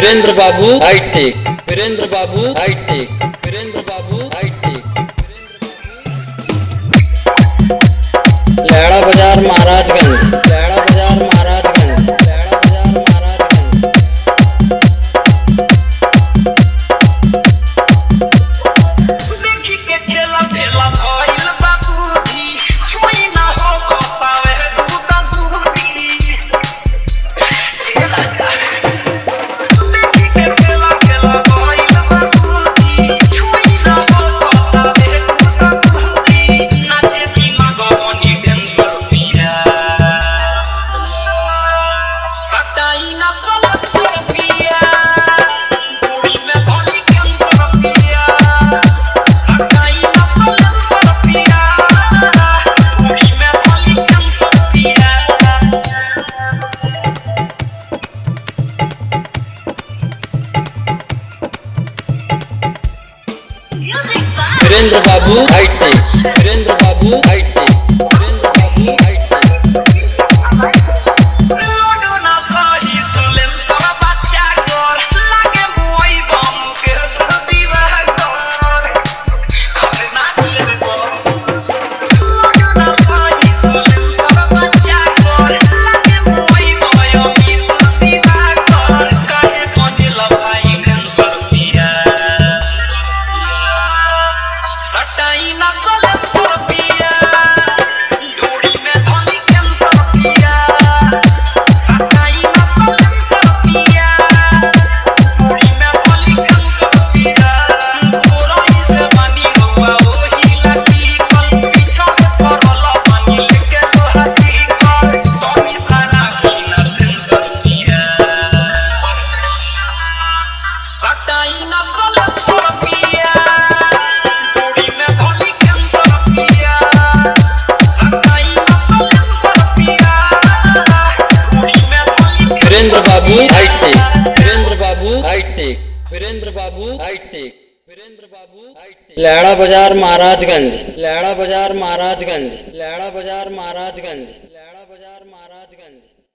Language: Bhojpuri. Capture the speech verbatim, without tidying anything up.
वीरेंद्र बाबू हाईटेक, वीरेंद्र बाबू हाईटेक, वीरेंद्र बाबू हाईटेक। लैड़ा बाजार महाराजगंज, लैड़ा बाजार महाराजगंज, लैड़ा बाजार महाराजगंज। देखी के खेला खेला भइल बाबूजी, छुई ना हो को पावे दूधा दूधी। देखी के खेला खेला भइल बाबूजी, छुई ना हो को पावे दूधा दूधी। नाचे बिना गवनी डेंसर पिया, सटाई ना सलक से पिया, बूढ़ी में भली कैंसर पिया। सटाई ना सलक से पिया, बूढ़ी में भली कैंसर पिया। वीरेंद्र बाबू हाईटेक, वीरेंद्र बाबू हाईटेक, वीरेंद्र बाबू हाईटेक। रोडो ना सही सोलेन सब बच्चा कर, लागे मुई बम के सदीवा कर। अरे ना दिले बम। रोडो ना सही सोलेन सब बच्चा कर, लागे मुई बम के सदीवा कर। काहे बनेला भाई कैंसर पिया, सटाई ना सोलेन सब पिया, डोरी में भली कैंसर पिया। सटाई ना सोलेन सब पिया, डोरी में भली कैंसर पिया। तोरई से बनी हुआ ओही लठी कल, पीछा में पड़ल बनी लेके लोहाटी कल। सोनी सारा की ना सेंसर पिया, सटाई ना सोलेन सब पिया, डोरी में भली कैंसर पिया। सटाई ना सोलेन सब पिया, डोरी में भली वीरेंद्र बाबू हाईटेक, वीरेंद्र बाबू हाईटेक, वीरेंद्र बाबू हाईटेक, वीरेंद्र बाबू हाईटेक। लैड़ा बाजार महाराजगंज, लैड़ा बाजार महाराजगंज, लैड़ा बाजार महाराजगंज, लैड़ा बाजार महाराजगंज।